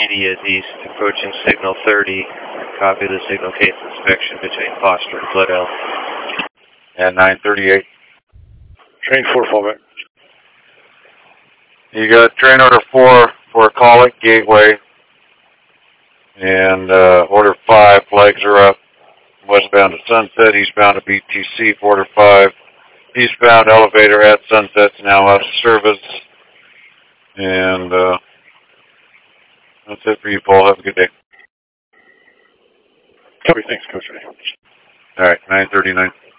immediate east, approaching signal 30. Copy the signal case inspection between Foster and Floodell. At 938. Train 4, fallback. You got train order 4 for Call It Gateway. And order 5, flags are up. Westbound to Sunset, eastbound to BTC for order 5. Eastbound elevator at Sunset's now out of service. And that's it for you, Paul. Have a good day. Copy, thanks, Coach Ray. All right, 939.